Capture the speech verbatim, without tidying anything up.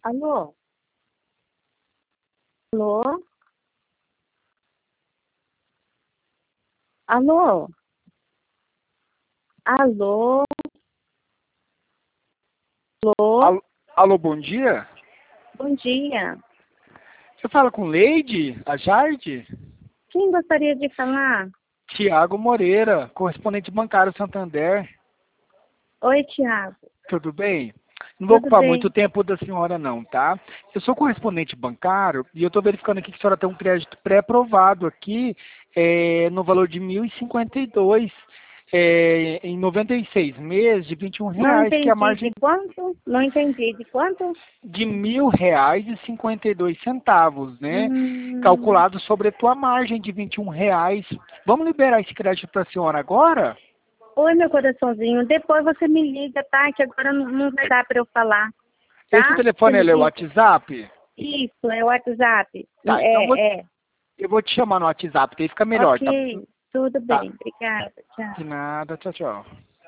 Alô? Alô? Alô? Alô? Alô? Alô, alô, bom dia. Bom dia. Você fala com Leide, a Jarde? Quem gostaria de falar? Tiago Moreira, correspondente bancário Santander. Oi, Tiago. Tudo bem? Não vou Tudo ocupar muito bem? tempo da senhora não, tá? Eu sou correspondente bancário e eu estou verificando aqui que a senhora tem um crédito pré-aprovado aqui é, no valor de mil e cinquenta e dois é, em noventa e seis meses de vinte e um Não reais, que é a entendi. De margem quanto? Não entendi. De quanto? de mil reais e cinquenta e dois centavos, né? Hum... Calculado sobre a tua margem de vinte e um reais. Vamos liberar esse crédito para a senhora agora? Oi, meu coraçãozinho. Depois você me liga, tá? Que agora não, não vai dar para eu falar, Esse tá? Você telefone me ele é o liga. WhatsApp? Isso, é o WhatsApp. Tá, então eu vou, É, é. eu vou te chamar no WhatsApp, que aí fica melhor, tá? Ok. Tudo Tá. bem. Obrigada. Tchau. De nada, tchau, tchau.